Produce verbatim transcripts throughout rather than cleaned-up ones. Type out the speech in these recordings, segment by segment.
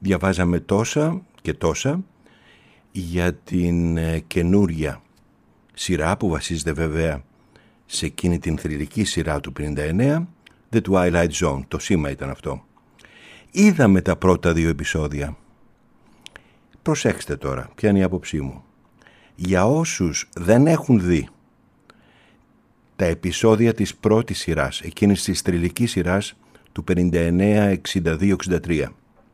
διαβάζαμε τόσα και τόσα για την καινούρια σειρά που βασίζεται βέβαια σε εκείνη την θρυλική σειρά του πενήντα εννέα, The Twilight Zone, το σήμα ήταν αυτό. Είδαμε τα πρώτα δύο επεισόδια. Προσέξτε τώρα, ποια είναι η άποψή μου. Για όσους δεν έχουν δει τα επεισόδια της πρώτης σειράς, εκείνης της θρυλικής σειράς του πενήντα εννέα εξήντα δύο εξήντα τρία,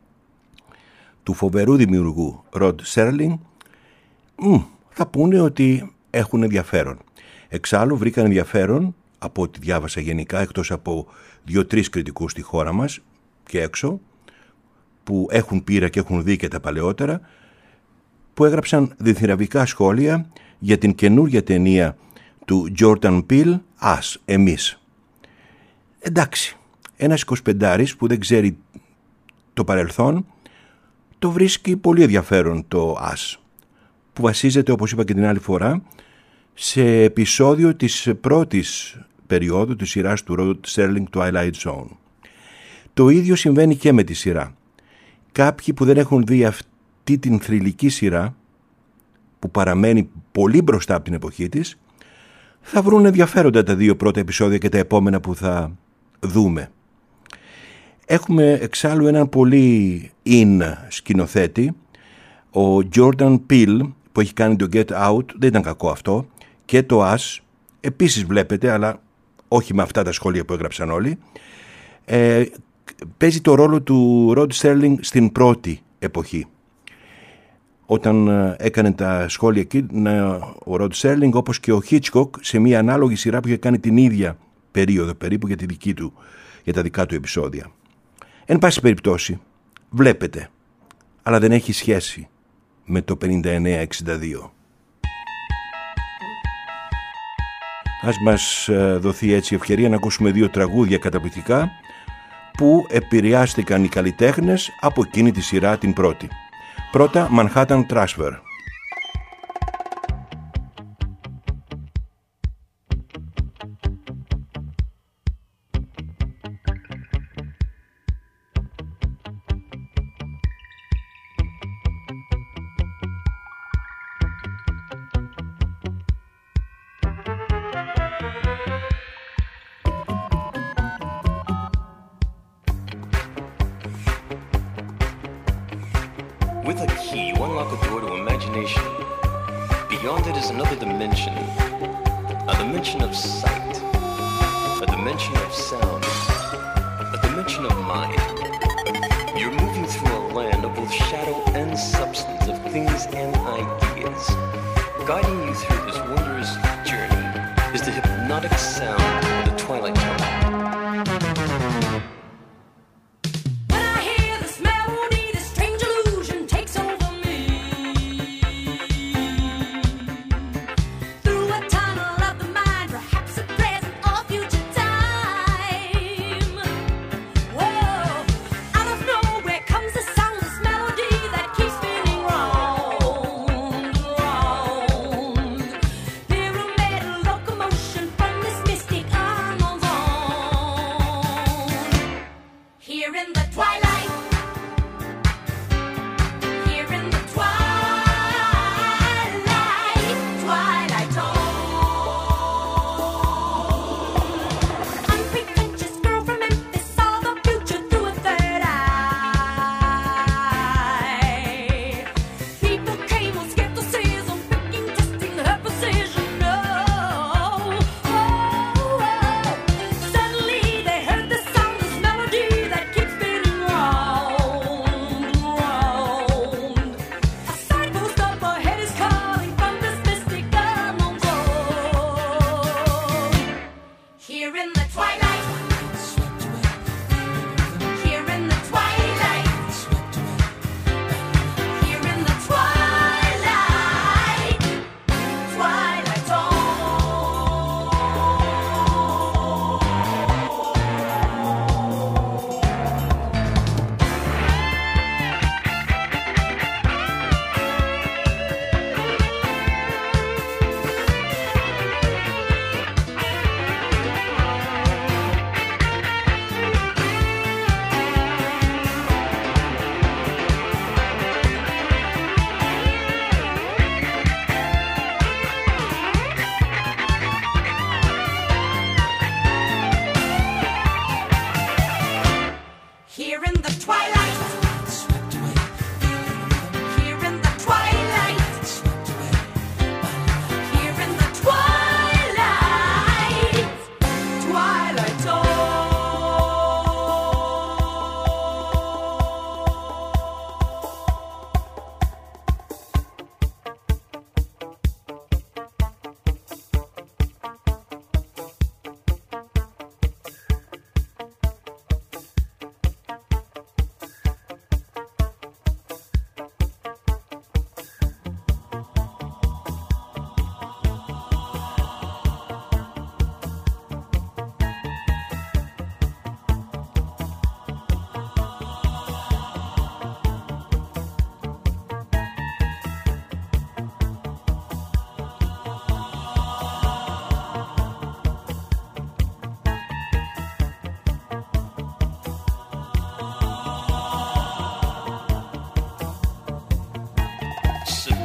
του φοβερού δημιουργού Rod Serling, μ, θα πούνε ότι έχουν ενδιαφέρον. Εξάλλου βρήκαν ενδιαφέρον, από ό,τι διάβασα γενικά, εκτός από δύο-τρεις κριτικούς στη χώρα μας και έξω, που έχουν πείρα και έχουν δει και τα παλαιότερα, που έγραψαν διθυραβικά σχόλια για την καινούργια ταινία του Jordan Peele, Us, εμείς. Εντάξει, ένας εικοσιπεντάρης που δεν ξέρει το παρελθόν, το βρίσκει πολύ ενδιαφέρον το Us, που βασίζεται, όπως είπα και την άλλη φορά, σε επεισόδιο της πρώτης περίοδου της σειράς του Rod Serling Twilight Zone. Το ίδιο συμβαίνει και με τη σειρά. Κάποιοι που δεν έχουν δει αυτή την θρυλική σειρά, που παραμένει πολύ μπροστά από την εποχή της, θα βρουν ενδιαφέροντα τα δύο πρώτα επεισόδια και τα επόμενα που θα δούμε. Έχουμε εξάλλου έναν πολύ in σκηνοθέτη, ο Jordan Peele, που έχει κάνει το Get Out, δεν ήταν κακό αυτό, και το Us, επίσης βλέπετε, αλλά όχι με αυτά τα σχόλια που έγραψαν όλοι. Ε, παίζει το ρόλο του Rod Serling στην πρώτη εποχή. Όταν έκανε τα σχόλια εκεί, ο Rod Serling, όπως και ο Hitchcock, σε μια ανάλογη σειρά που είχε κάνει την ίδια περίοδο περίπου για, τη δική του, για τα δικά του επεισόδια. Εν πάση περιπτώσει, βλέπετε, αλλά δεν έχει σχέση με το πενήντα εννέα εξήντα δύο. Ας μας δοθεί έτσι ευκαιρία να ακούσουμε δύο τραγούδια καταπληκτικά που επηρεάστηκαν οι καλλιτέχνες από εκείνη τη σειρά την πρώτη. Πρώτα, Manhattan Transfer. Mystic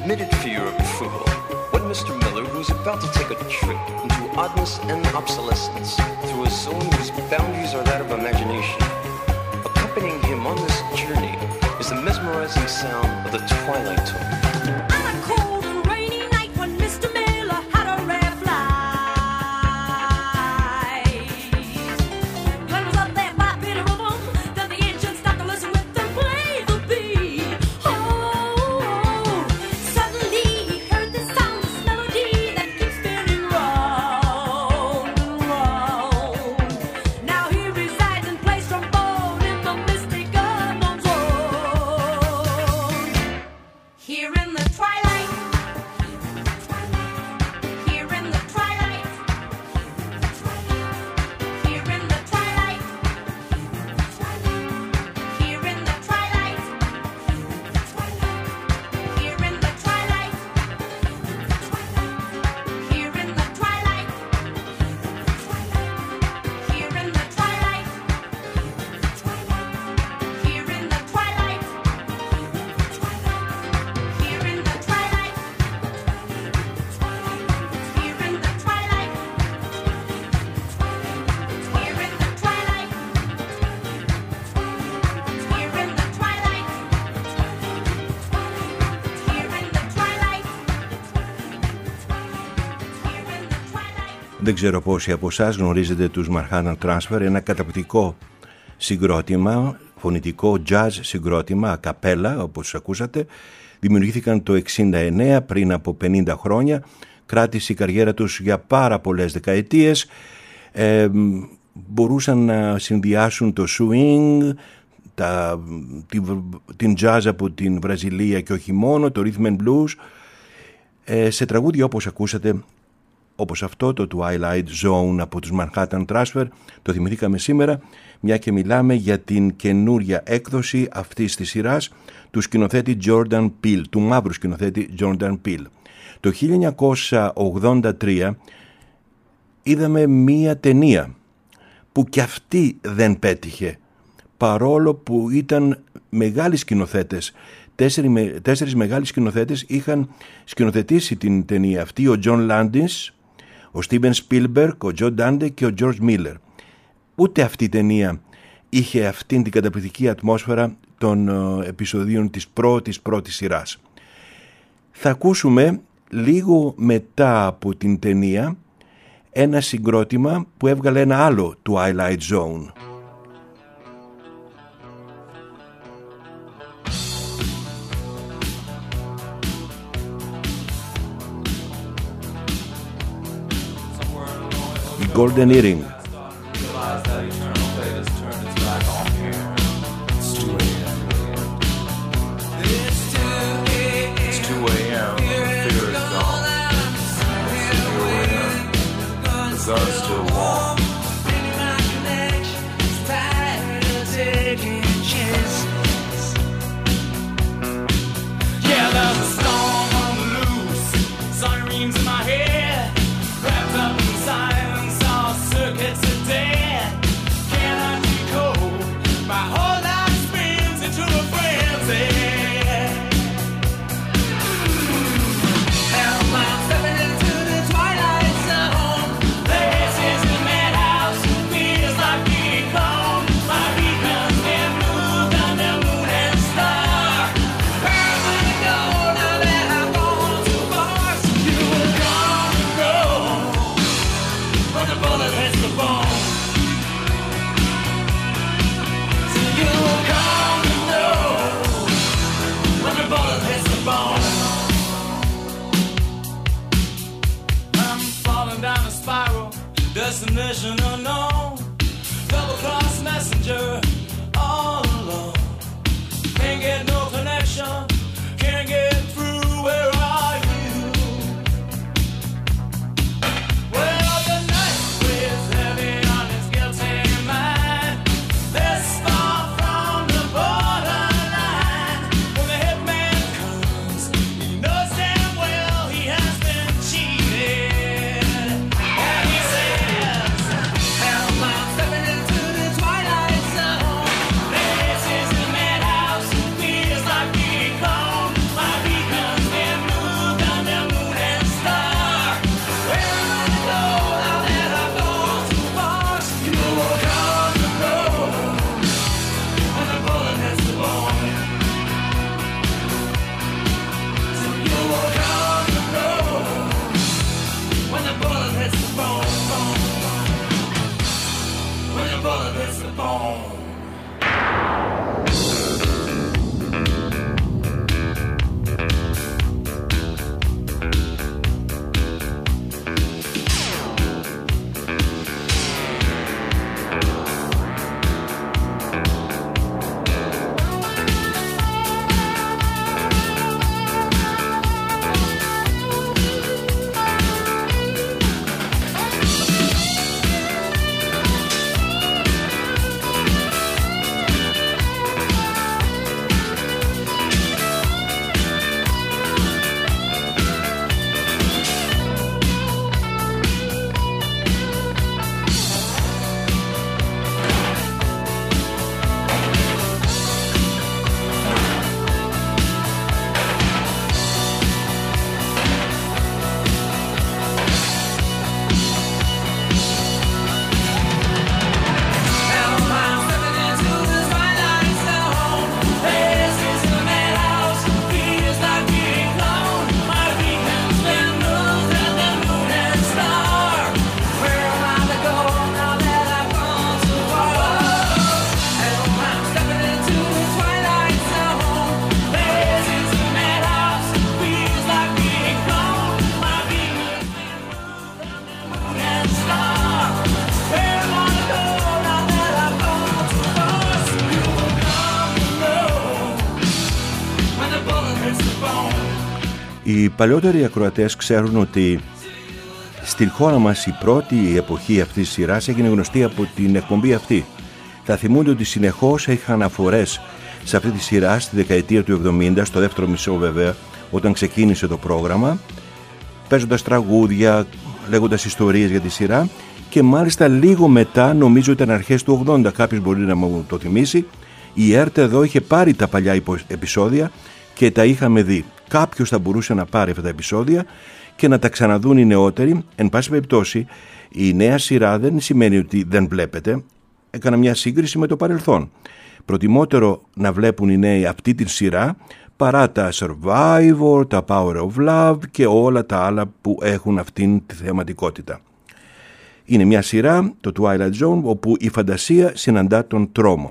admitted fear of approval when Mister Miller, who was about to take a trip into oddness and obsolescence through a zone whose boundaries are that of imagination. Accompanying him on this journey is the mesmerizing sound of the twilight tone. On a cold and rainy night when Mister Miller had a rare flight, Glenn was up there by Peter Rhythm, then the engine stopped to listen with them play the beat. Oh, suddenly he heard this sound, this melody that keeps spinning round and round. Now he resides and plays trombone in the mystic unknown zone. Here in the twilight, here in the twilight, here in the twilight, here in the twilight, here in the twilight, here in the twilight, here in the twilight, here in the twilight, here in the twilight, here in the twilight, here in the twilight, here in the twilight, here in the twilight, here in the twilight. Δεν ξέρω πόσοι από εσάς γνωρίζετε τους Manhattan Transfer, ένα καταπληκτικό συγκρότημα, φωνητικό jazz συγκρότημα, ακαπέλα όπως ακούσατε. Δημιουργήθηκαν το εξήντα εννέα, πριν από πενήντα χρόνια. Κράτησε η καριέρα τους για πάρα πολλές δεκαετίες. Ε, μπορούσαν να συνδυάσουν το swing, τα, την, την jazz από την Βραζιλία και όχι μόνο, το rhythm and blues, ε, σε τραγούδια όπως ακούσατε, όπως αυτό το Twilight Zone από τους Manhattan Transfer. Το θυμηθήκαμε σήμερα, μια και μιλάμε για την καινούρια έκδοση αυτής της σειράς του σκηνοθέτη Jordan Peele, του μαύρου σκηνοθέτη Jordan Peele. Το χίλια εννιακόσια ογδόντα τρία είδαμε μία ταινία που κι αυτή δεν πέτυχε, παρόλο που ήταν μεγάλοι σκηνοθέτες. Τέσσερι, τέσσερις μεγάλοι σκηνοθέτες είχαν σκηνοθετήσει την ταινία αυτή, ο John Landis, ο Steven Spielberg, ο Joe Dante και ο George Miller. Ούτε αυτή η ταινία είχε αυτήν την καταπληκτική ατμόσφαιρα των επεισοδίων της πρώτης πρώτης σειράς. Θα ακούσουμε λίγο μετά από την ταινία ένα συγκρότημα που έβγαλε ένα άλλο Twilight Zone. Golden Earring. Sun's still warm. Yeah, there's a storm on the loose. Sirens in my head, wrapped up in silence. All circuits are dead. Cannot be cold. My whole life spins into a frenzy. Hell, I'm stepping into the twilight zone. This is the madhouse. Feels like being gone. My beacon's been moved under moon and star. Where am I to go now that I've gone too far? So you will come and go when the bullet hits the bone. So you will come and go when the bullet hits the bone. I'm falling down a spiral, destination unknown. Double cross messenger, all alone. Can't get no connection, can't get through. Where are you? Well, the night weighs heavy on his guilty mind. This far from the borderline. When the hitman comes, he knows damn well he has been cheated. And he says, hell, I'm stepping into the twilight zone. This is the madhouse, feels like being Οι παλιότεροι ακροατές ξέρουν ότι στην χώρα μας η πρώτη εποχή αυτής της σειράς έγινε γνωστή από την εκπομπή αυτή. Θα θυμούνται ότι συνεχώς είχαν αναφορές σε αυτή τη σειρά στη δεκαετία του εβδομήντα, στο δεύτερο μισό βέβαια, όταν ξεκίνησε το πρόγραμμα, παίζοντας τραγούδια, λέγοντας ιστορίες για τη σειρά, και μάλιστα λίγο μετά, νομίζω ήταν αρχές του ογδόντα, κάποιος μπορεί να μου το θυμίσει, η ΕΡΤ εδώ είχε πάρει τα παλιά επεισόδια και τα είχαμε δει. Κάποιος θα μπορούσε να πάρει αυτά τα επεισόδια και να τα ξαναδούν οι νεότεροι. Εν πάση περιπτώσει, η νέα σειρά δεν σημαίνει ότι δεν βλέπετε. Έκανα μια σύγκριση με το παρελθόν. Προτιμότερο να βλέπουν οι νέοι αυτή τη σειρά παρά τα Survivor, τα Power of Love και όλα τα άλλα που έχουν αυτήν τη θεματικότητα. Είναι μια σειρά, το Twilight Zone, όπου η φαντασία συναντά τον τρόμο.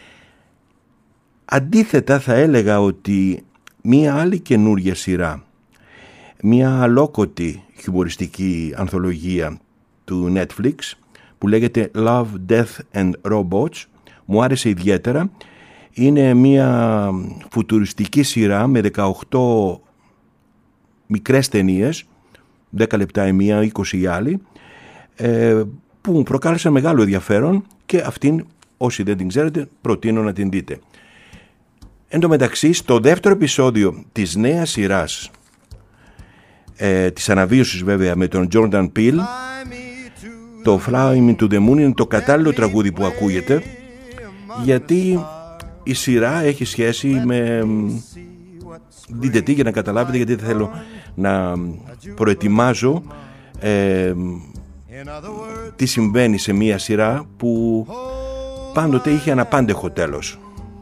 Αντίθετα θα έλεγα ότι μια άλλη καινούργια σειρά, μια αλόκοτη χιουμοριστική ανθολογία του Netflix που λέγεται Love, Death and Robots, μου άρεσε ιδιαίτερα. Είναι μια φουτουριστική σειρά με δεκαοκτώ μικρές ταινίες, δέκα λεπτά η μία, είκοσι η άλλη, που μου προκάλεσαν μεγάλο ενδιαφέρον και αυτήν, όσοι δεν την ξέρετε, προτείνω να την δείτε. Εν τω μεταξύ, στο δεύτερο επεισόδιο της νέας σειράς, ε, της αναβίωσης βέβαια με τον Jordan Peele, το Fly Me to the Moon είναι το κατάλληλο τραγούδι που ακούγεται, γιατί η σειρά έχει σχέση με... Δείτε τι για να καταλάβετε, γιατί δεν θέλω να προετοιμάζω ε, τι συμβαίνει σε μια σειρά που πάντοτε είχε ένα πάντεχο τέλος.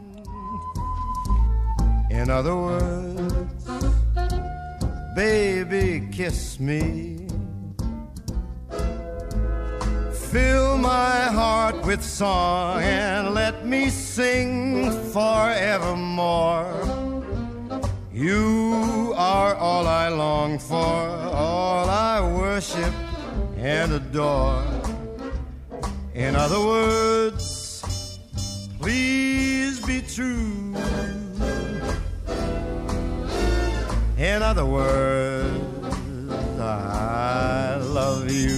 In other words, baby, kiss me. Fill my heart with song and let me sing forevermore. You are all I long for, all I worship and adore. In other words, please be true. In other words, I love you.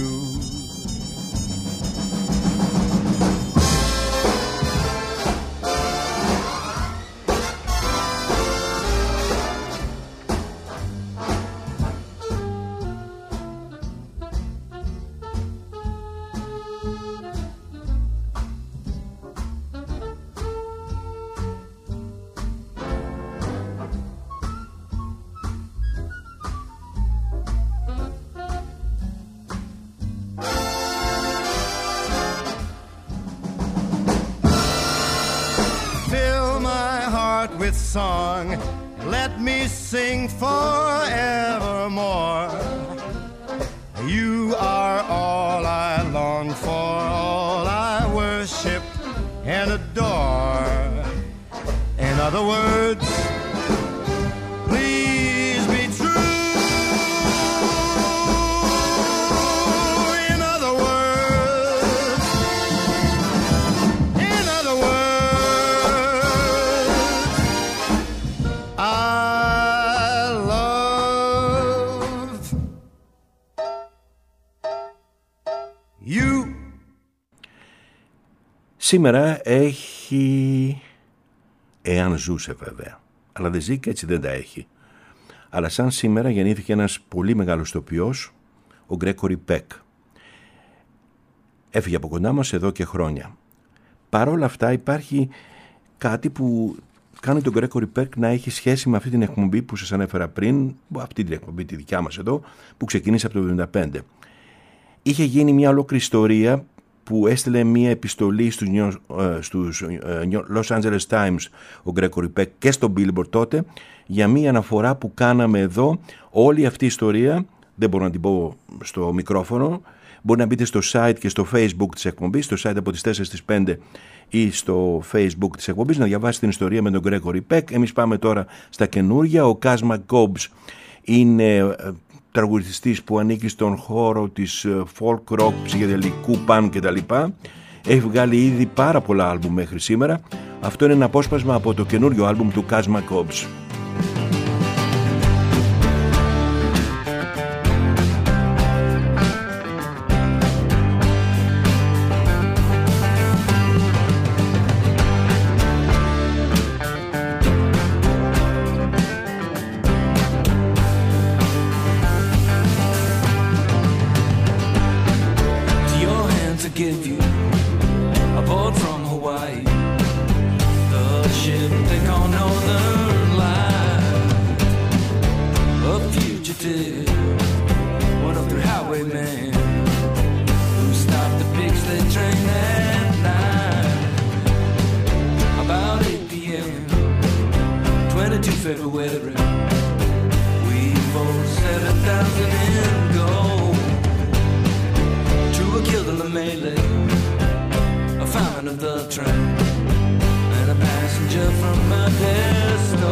Song, let me sing forevermore. You are all I long for, all I worship and adore. In other words, please be true. In other words, in other words, σήμερα έχει, εάν ζούσε βέβαια, αλλά δεν ζει και έτσι δεν τα έχει. Αλλά σαν σήμερα γεννήθηκε ένας πολύ μεγάλος ηθοποιός, ο Γκρέκορι Πεκ. Έφυγε από κοντά μας εδώ και χρόνια. Παρ' όλα αυτά υπάρχει κάτι που κάνει τον Γκρέκορι Πεκ να έχει σχέση με αυτή την εκπομπή που σας ανέφερα πριν, αυτή την εκπομπή τη δικιά μας εδώ, που ξεκίνησε από το εβδομήντα πέντε. Είχε γίνει μια ολόκληρη ιστορία που έστειλε μία επιστολή στους, στους Los Angeles Times ο Γκρέκορι Πεκ και στο Billboard τότε για μία αναφορά που κάναμε εδώ. Όλη αυτή η ιστορία δεν μπορώ να την πω στο μικρόφωνο, μπορεί να μπείτε στο site και στο Facebook της εκπομπής, στο site από τις τέσσερις στις πέντε ή στο Facebook της εκπομπής, να διαβάσετε την ιστορία με τον Γκρέκορι Πεκ. Εμείς πάμε τώρα στα καινούργια. Ο Kaz McCombs είναι τραγουδιστής που ανήκει στον χώρο της folk rock, ψυχεδελικού punk κτλ. Έχει βγάλει ήδη πάρα πολλά άλμπουμ μέχρι σήμερα. Αυτό είναι ένα απόσπασμα από το καινούριο άλμπουμ του Kaz McCombs. give you aboard from Hawaii. The ship they call Northern Light. A fugitive, one of three highwaymen who stopped the big sled train at night. About eight p.m. twenty-second of February, we bought seven thousand in gold. Two were killed in the melee, a fireman of the train, and a passenger from Modesto.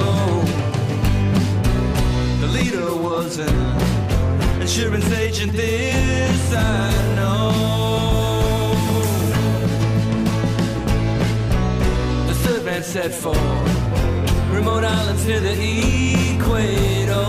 The leader was an insurance agent, this I know. The third man set for remote islands near the equator.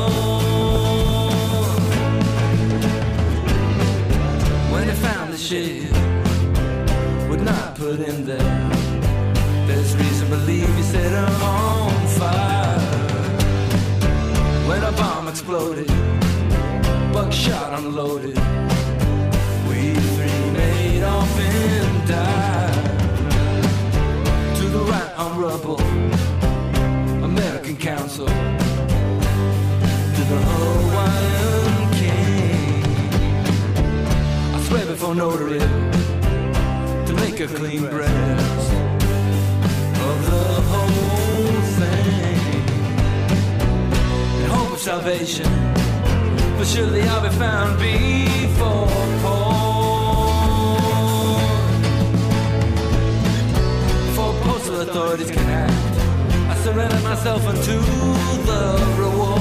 When he found the ship would not put in there, there's reason to believe he set her on fire. When a bomb exploded, buckshot unloaded, we three made off and died. To the right on rubble, American Council, to the Hawaiian King. I swear before notary to make a clean breast of the whole thing, in hope of salvation, but surely I'll be found before court. Before postal authorities can act, I surrender myself unto the reward.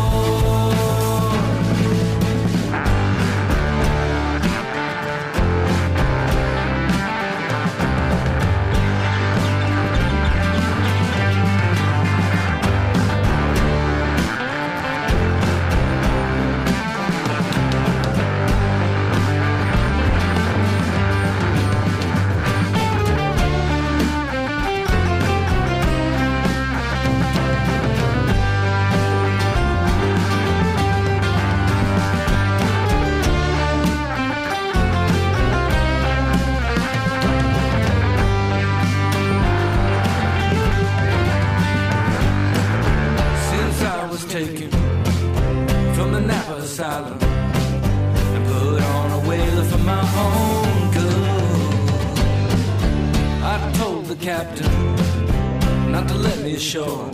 Taken from the Napa Asylum and put on a whaler for my own good. I told the captain not to let me ashore,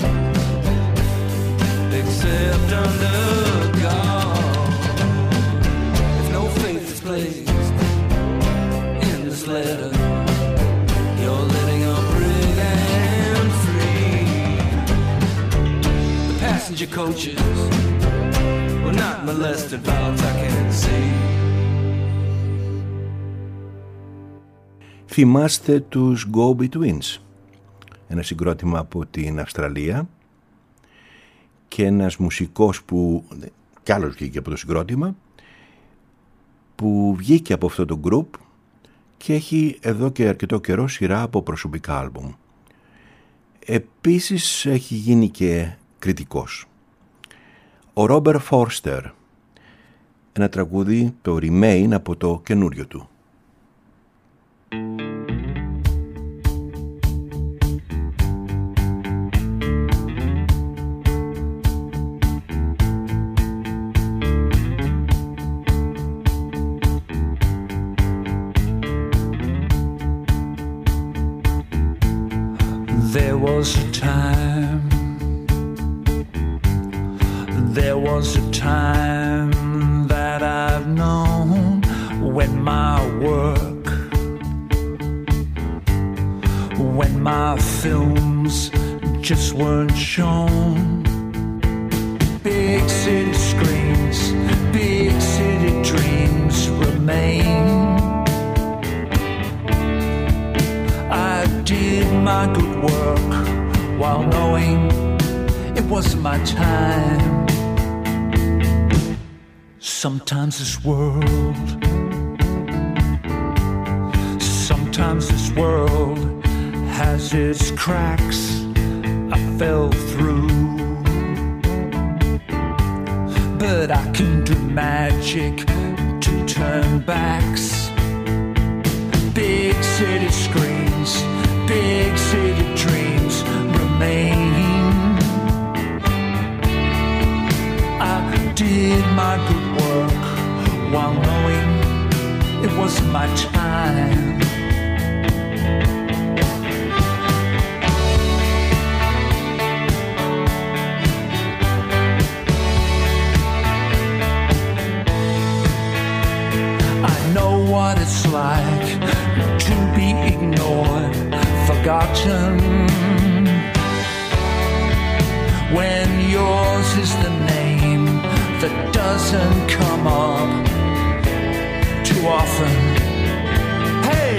except under guard. If no faith is placed in this letter, you're letting up rig and free. The passenger coaches were not molested, valves I can see. Θυμάστε τους Go-Betweens, ένα συγκρότημα από την Αυστραλία και ένας μουσικός που κι άλλος βγήκε από το συγκρότημα, που βγήκε από αυτό το group και έχει εδώ και αρκετό καιρό σειρά από προσωπικά άλμπουμ. Επίσης έχει γίνει και κριτικός. Ο Ρόμπερ Φόρστερ, ένα τραγούδι, το Remain, από το καινούριο του. There was a time, there was a time that I've known when my work, when my films just weren't shown. Big city screens, big city dreams remain. I did my good work while knowing it wasn't my time. Sometimes this world, sometimes this world has its cracks I fell through. But I can do magic to turn backs. city screens, big city dreams remain. I did my good work while knowing it wasn't my time. I know what it's like to be ignored, forgotten, when yours is the name that doesn't come up too often. Hey!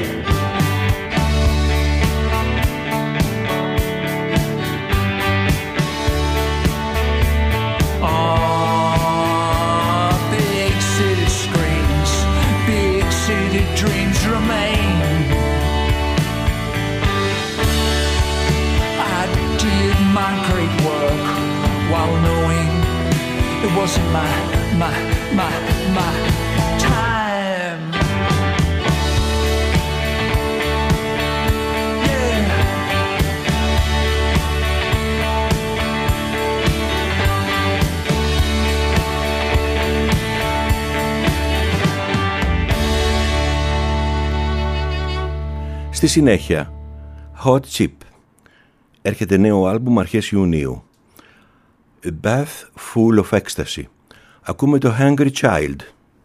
Ah, big city screens, big city dreams remain. I did my great work while knowing it wasn't my, my, my, my time. Yeah. Στη συνέχεια, Hot Chip. Έρχεται νέο άλμπουμ αρχές Ιουνίου. A Bath Full of Ecstasy. Ακούμε το Hungry Child.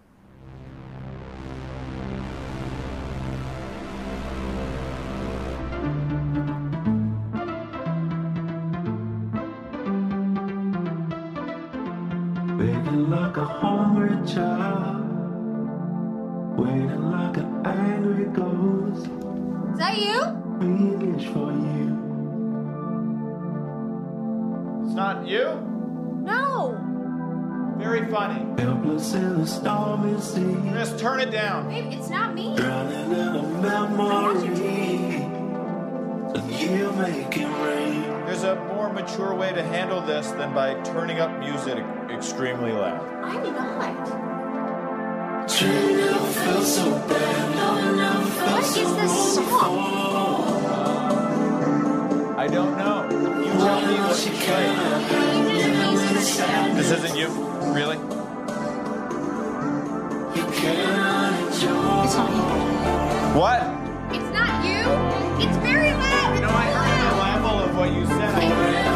Waiting like a hungry child, waiting like an angry ghost. Is that you? Wish for you. It's not you? No. Very funny. Helpless in a stormy sea, Just turn it down. Babe, it's not me. drowning in a memory of you making rain. There's a more mature way to handle this than by turning up music extremely loud. I'm not. Dream never felt so bad, no, it never felt What so is this song? I don't know. You tell me what you play. This isn't you? Really? You can't enjoy. It's not you. What? It's not you. It's very loud. You know, I heard the level of what you said. I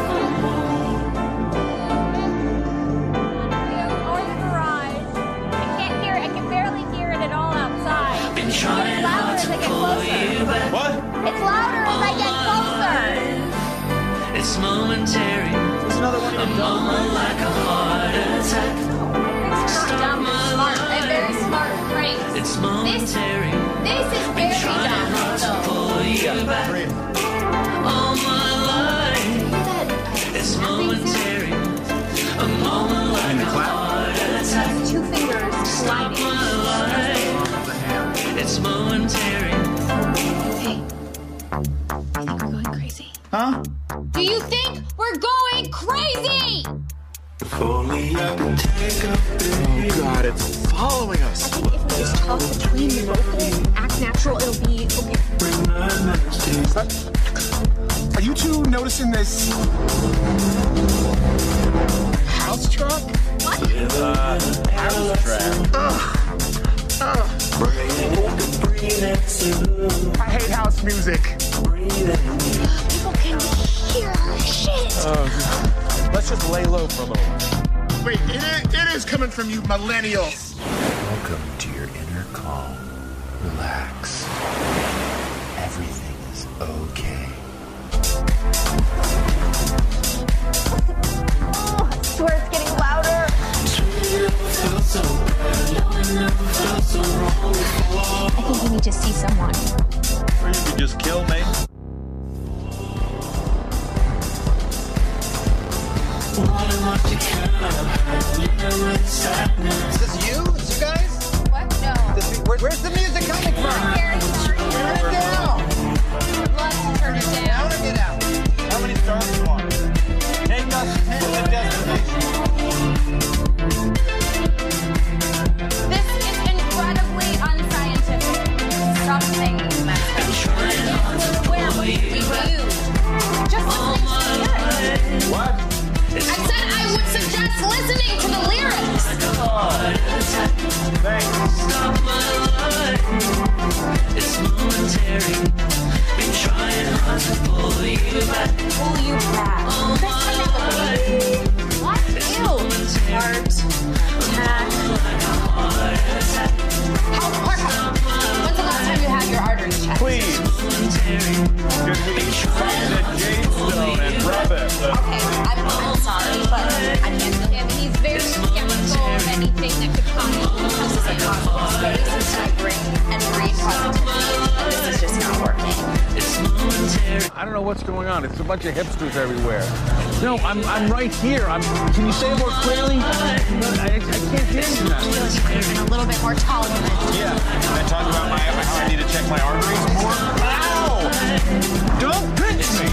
Or the garage. I can't hear it. I can barely hear it at all outside. It's louder as I get closer. What? It's louder as I get closer. It's momentary, It's another one of your dumb like a heart attack. It's not dumb. It's smart. I have very smart brains. It's This, momentary, this is very dumb. though. pull you back Breathe. all my life. That It's snapping sound. momentary, a moment like a heart attack. Two fingers sliding. My life, it's momentary. Hey, I think we're going crazy. Huh? Do you think we're going crazy? If only I could take a break. God, it's following I us. think if we just talk between the vocals, act natural, it'll be okay. Bring nightmares to you. Are you two noticing this house truck? What? House track. I hate house music. People can hear our shit. Let's just lay low for a little while. Wait, it is, it is coming from you millennials. Welcome to your inner calm. Relax. Everything is okay. Oh, I swear it's getting louder. I think we need to see someone. Or you could just kill me. Is this you? Is you guys? What? No. This, where, where's the music coming from? Turn Turn it down. Love to turn it I down. want to get out. How many stars do you want? Take us to the destination. This is incredibly unscientific. Stop saying these messages. I don't know what's going on. It's a bunch of hipsters everywhere. No, I'm I'm right here. I'm. Can you say it more clearly? I, I can't hear you now. And a little bit more tolerant. Yeah. Can I talk about my how I need to check my arteries more? Ow! Don't pinch me.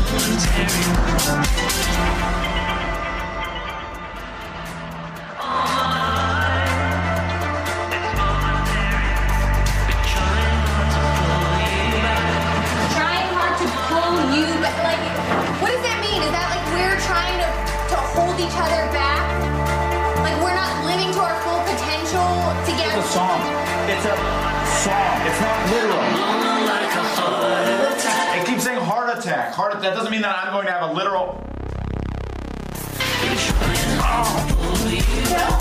Trying hard to pull you back. Like, what does that mean? Is that like we're trying to, to hold each other back? Like we're not living to our full potential together? It's a song. It's a song. It's not literal. It keeps saying heart attack. Heart. That doesn't mean that I'm going to have a literal. Bill? Bill?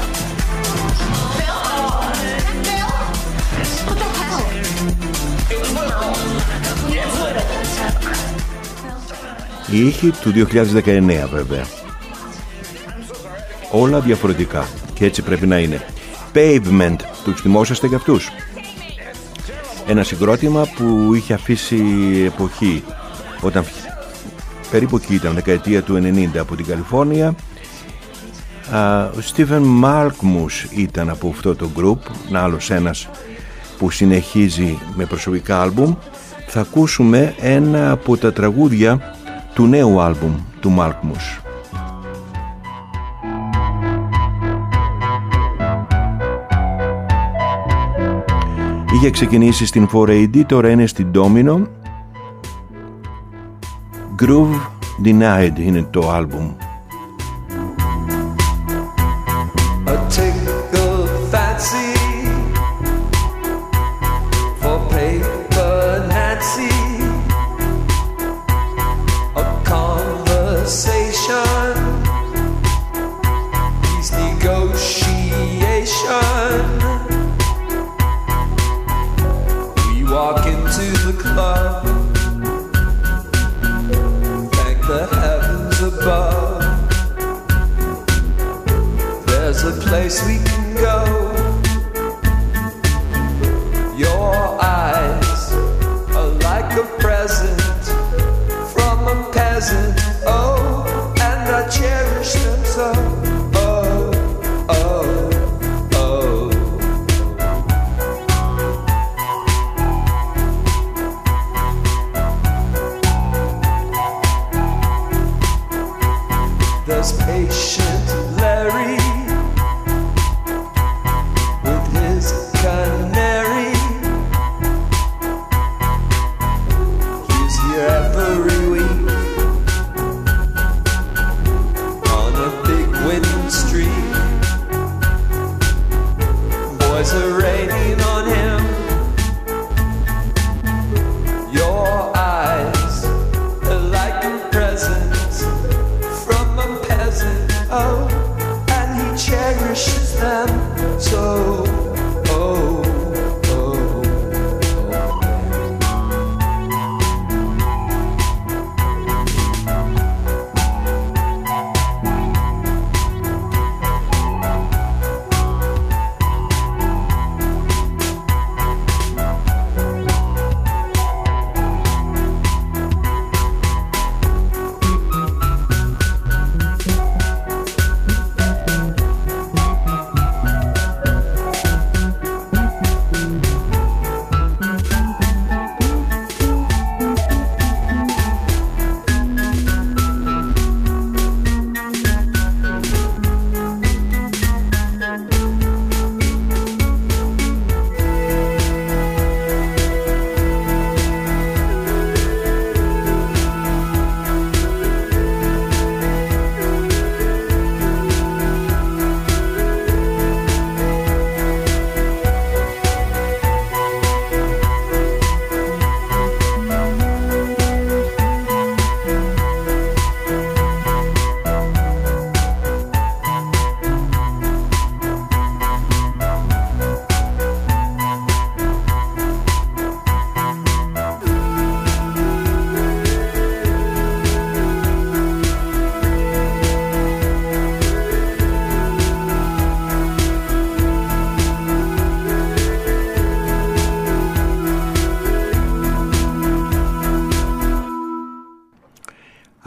Bill? What the hell? It's literal. It's literal. Η ήχη του δύο χιλιάδες δεκαεννέα βέβαια. Όλα διαφορετικά και έτσι πρέπει να είναι. Pavement, τους θυμόσαστε για αυτούς? Ένα συγκρότημα που είχε αφήσει εποχή όταν περίπου εκεί ήταν δεκαετία του ενενήντα από την Καλιφόρνια. Ο Στίβεν Μάλκμους ήταν από αυτό το group, άλλος ένας που συνεχίζει με προσωπικά άλμπουμ. Θα ακούσουμε ένα από τα τραγούδια του νέου άλμπουμ του Μάλκμους. Είχε ξεκινήσει στην φορ έι ντι, τώρα είναι στην Domino. Groove Denied είναι το άλμπουμ. A tickle fancy for paper Nancy, a conversation, peace negotiation. We walk into the club, thank the heavens above. There's a place we can go. Your eyes are like a present from a peasant. Oh, and I cherish them so. Oh, oh, oh. There's patient Larry with his canary. He's here every week on a big windy street. Boys are raining on him. Your eyes are like a present from a peasant. Oh, and he cherishes them so. Oh, oh,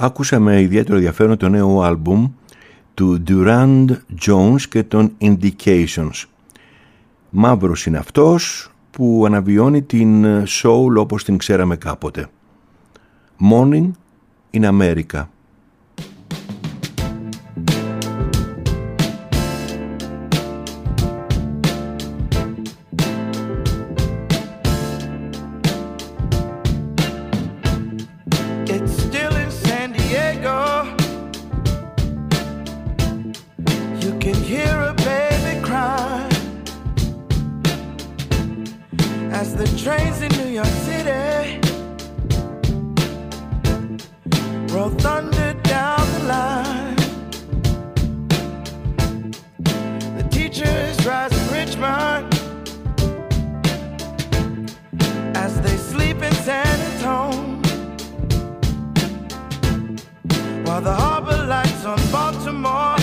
άκουσα με ιδιαίτερο ενδιαφέρον το νέο άλμπουμ του Durand Jones και των Indications. Μαύρος είναι αυτός που αναβιώνει την soul όπως την ξέραμε κάποτε. Morning in America. It's still in San Diego. You can hear a baby cry as the trains in New York City roll thunder down the line. The teachers rise in Richmond as they sleep in San Antonio, while the harbor lights on Baltimore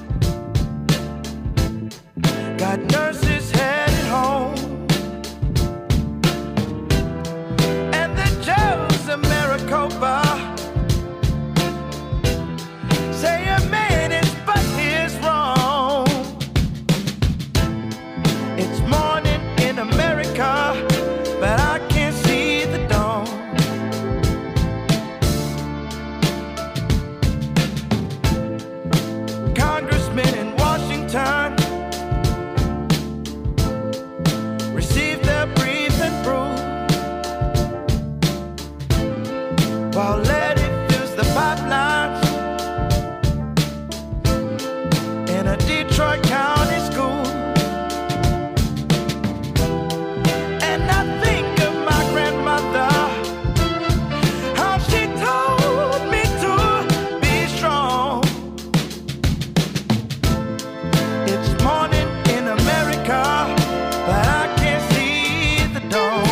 got nurses headed home. And the Joes of Maricopa say a man is but his wrong. It's morning in America, but I can't see the dawn. Congressmen in Washington receive their breathing brew, while lead fills the pipelines in a Detroit County school. And I think of my grandmother, how she told me to be strong. It's morning in America, but I can't see the dawn.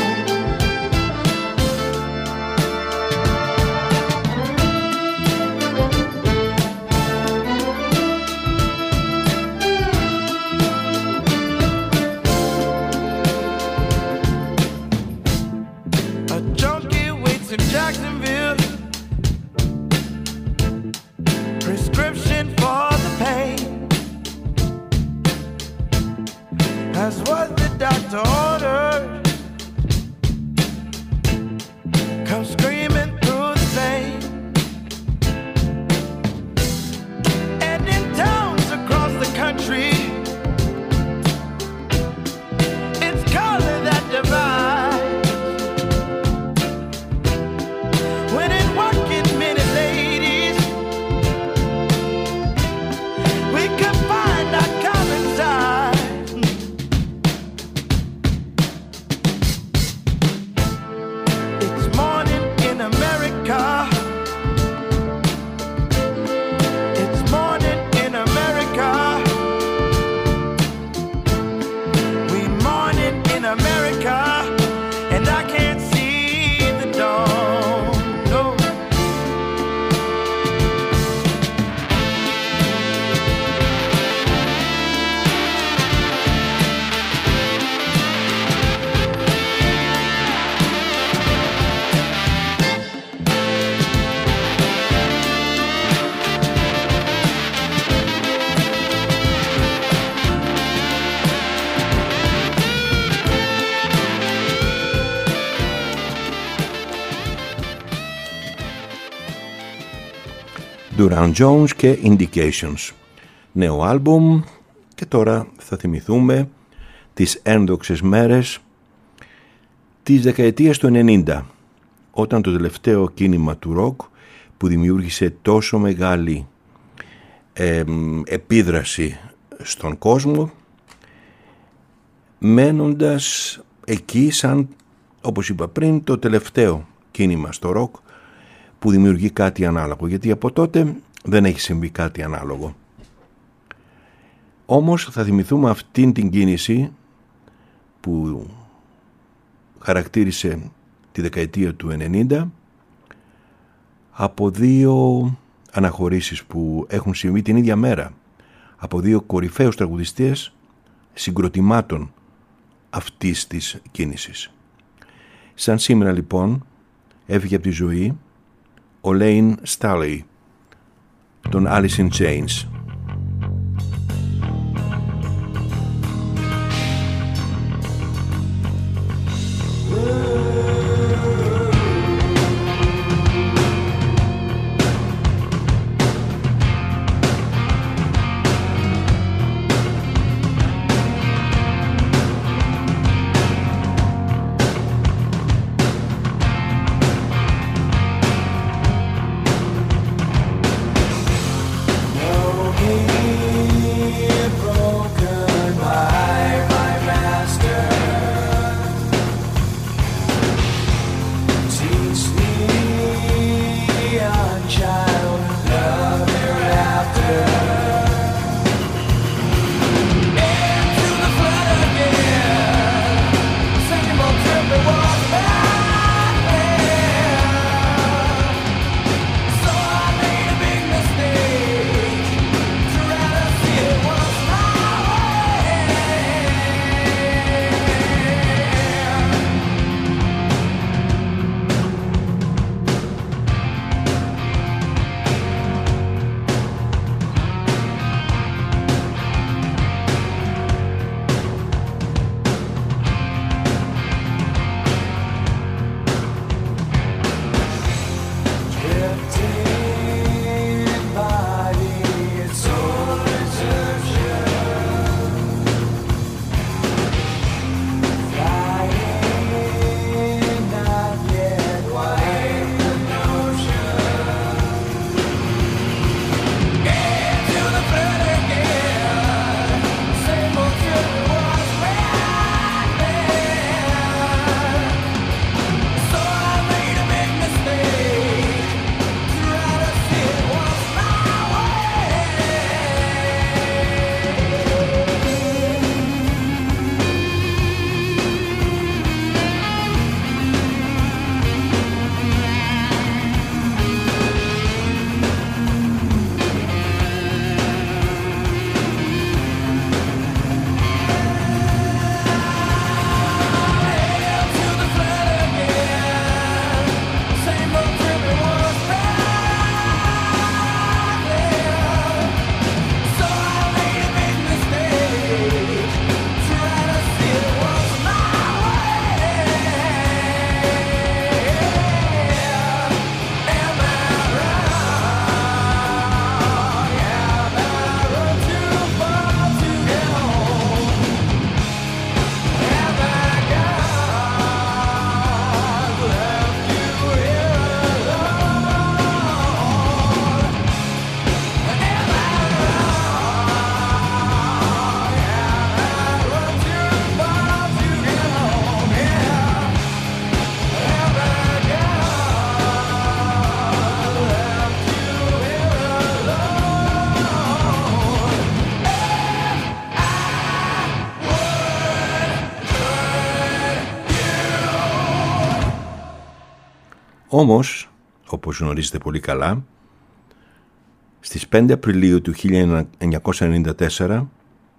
A junkie waits in Jacksonville, prescription for the pain. That's what the doctor ordered. Come screaming through the pain. And in towns across the country, it's color that divides. When in working men and ladies, we can find our common side. It's morning in America. It's morning in America. We morning in America, and I can't see the dawn. No. Durand Jones και Indications. Νέο άλμπουμ και τώρα θα θυμηθούμε τις ένδοξες μέρες της δεκαετίας του ενενήντα, όταν το τελευταίο κίνημα του ροκ που δημιούργησε τόσο μεγάλη ε, επίδραση στον κόσμο, μένοντας εκεί σαν, όπως είπα πριν, το τελευταίο κίνημα στο ροκ που δημιουργεί κάτι ανάλογο, γιατί από τότε δεν έχει συμβεί κάτι ανάλογο. Όμως θα θυμηθούμε αυτήν την κίνηση που χαρακτήρισε τη δεκαετία του ενενήντα από δύο αναχωρήσεις που έχουν συμβεί την ίδια μέρα, από δύο κορυφαίους τραγουδιστές συγκροτημάτων αυτής της κίνησης. Σαν σήμερα λοιπόν έφυγε από τη ζωή ο Lane Staley, τον Alice in Chains. Όμως, όπως γνωρίζετε πολύ καλά, στις πέντε Απριλίου του χίλια εννιακόσια ενενήντα τέσσερα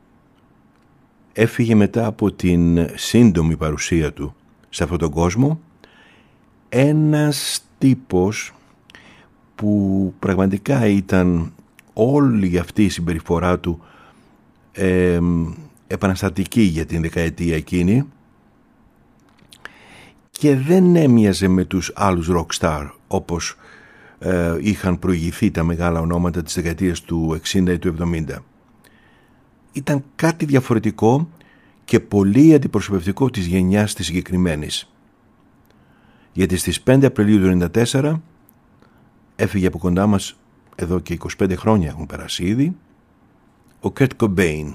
έφυγε μετά από την σύντομη παρουσία του σε αυτόν τον κόσμο ένας τύπος που πραγματικά ήταν όλη αυτή η συμπεριφορά του ε, επαναστατική για την δεκαετία εκείνη και δεν έμοιαζε με τους άλλους rockstar όπως ε, είχαν προηγηθεί τα μεγάλα ονόματα της δεκαετίας του εξήντα ή του εβδομήντα. Ήταν κάτι διαφορετικό και πολύ αντιπροσωπευτικό της γενιάς της συγκεκριμένης. Γιατί στις πέντε Απριλίου του ενενήντα τέσσερα έφυγε από κοντά μας, εδώ και είκοσι πέντε χρόνια έχουν περάσει ήδη, ο Kurt Cobain.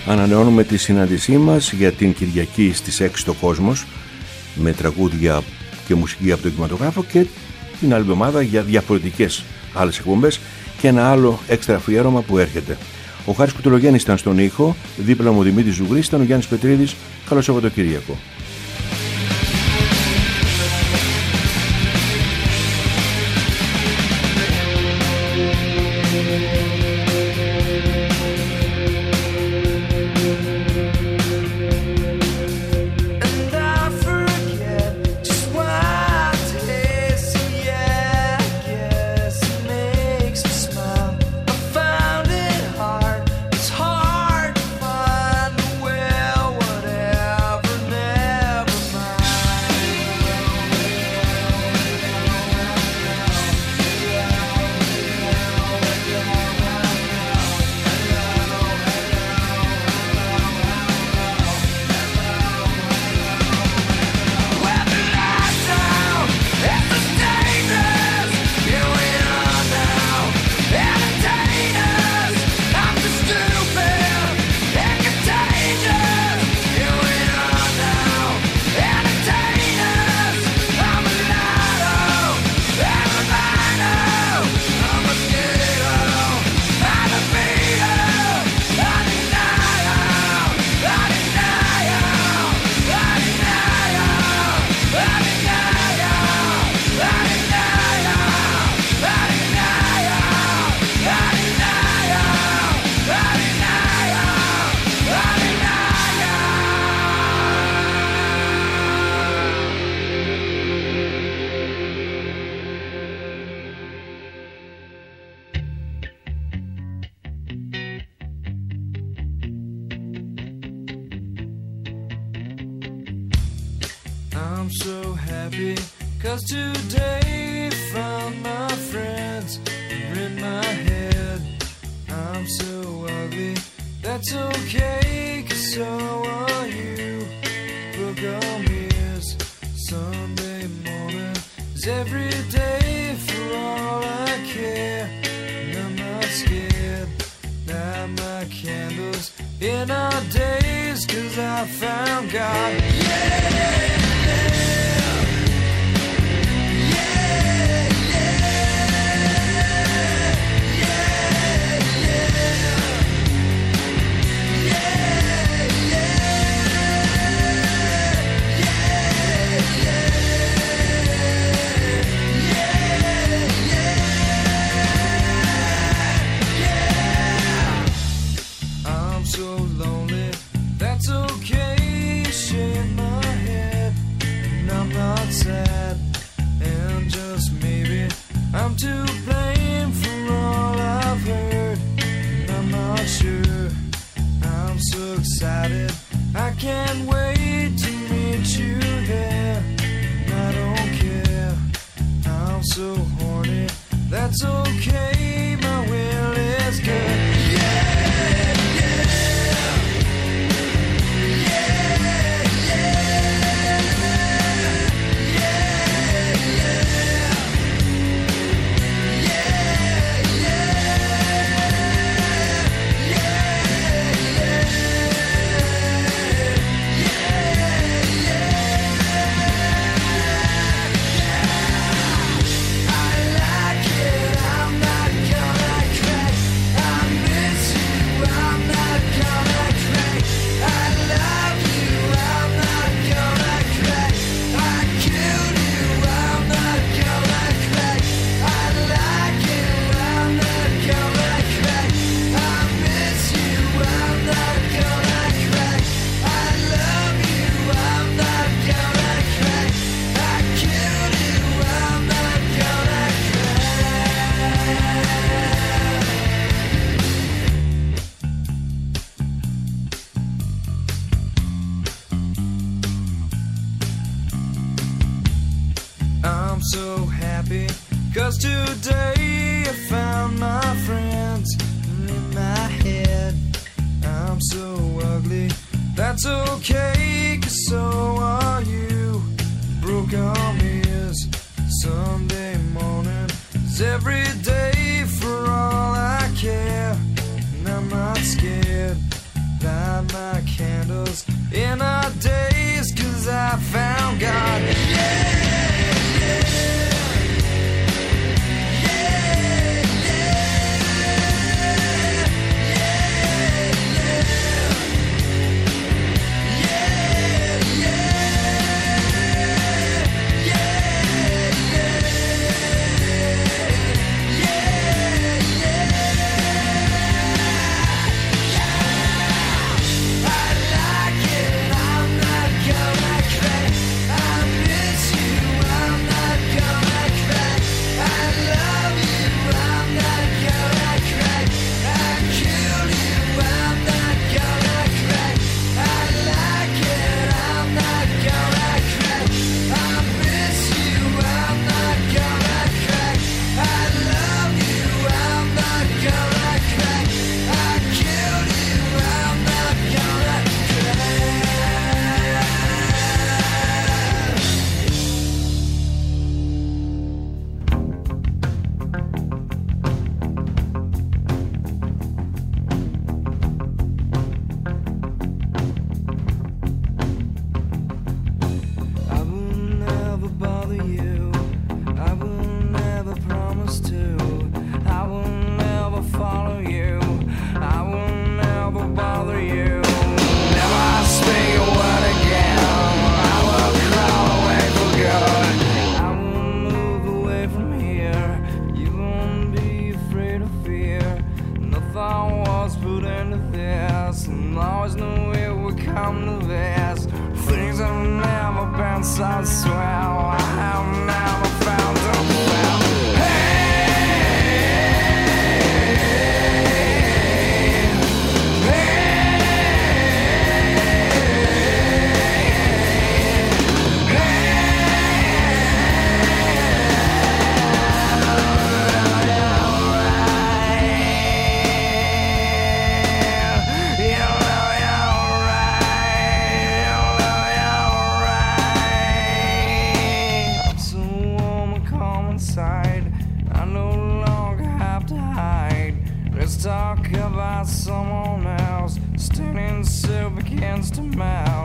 Ανανεώνουμε τη συνάντησή μας για την Κυριακή στις έξι στο Κόσμος, με τραγούδια και μουσική από τον κινηματογράφο, και την άλλη εβδομάδα για διαφορετικές άλλες εκπομπές και ένα άλλο έξτρα αφιέρωμα που έρχεται. Ο Χάρης Κουτολογέννης ήταν στον ήχο, δίπλα μου ο Δημήτρης Ζουγρής, ήταν ο Γιάννης Πετρίδης. Καλό Σαββατοκύριακο. I'm so happy, cause today found my friends are in my head. I'm so ugly, that's okay, cause so are you. Book on ears, Sunday morning is every day for all I care. And I'm not scared, light my candles in our days, cause I found God. Yeah! I'm to blame for all I've heard, and I'm not sure. I'm so excited, I can't wait to meet you there. And I don't care, I'm so horny, that's okay, my will is good. Yeah! Cause today I found my friends in my head. I'm so ugly, that's okay, cause so are you. Broke arm is Sunday morning is every day for all I care. And I'm not scared, light my candles in our days, 'cause I found God. Yeah, yeah.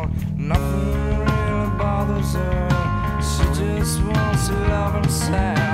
Nothing really bothers her. She just wants to love and sound.